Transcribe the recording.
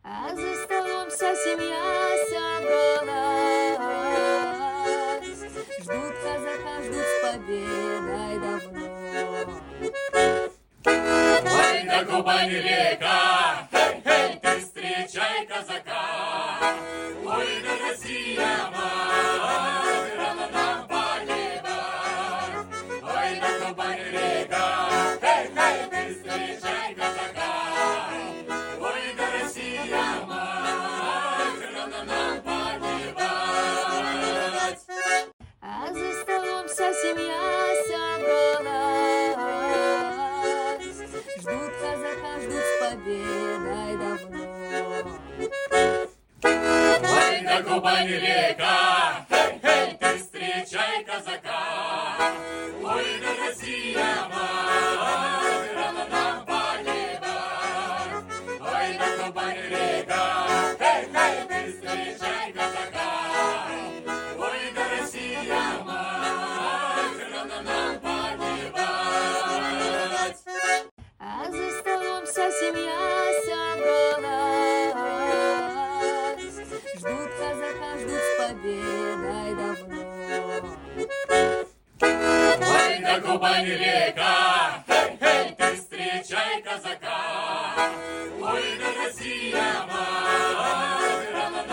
А за столом вся семья собралась. Ждут казака, ждут с победой давно. Ой, на Кубани река, хей-хей, ты встречай казака. Ой, да Россия, мать, рано нам погибать. Ой, на Кубани река, хей-хей, ты встречай казака. Ой, да Россия, мать, рано нам погибать. А за столом вся семья собралась. Ждут казака, ждут с победой давно. Ой, на Кубани река, хей-хей, ты встречай казака. Ой, да Россия, мать, рано нам погибать. Ой, на Кубани река, хей-хей, ты встречай казака. Ой, да Россия, мать, рано нам погибать. А за столом вся семья собралась. Ждут казака, ждут с победой давно. Ой, на Кубани река,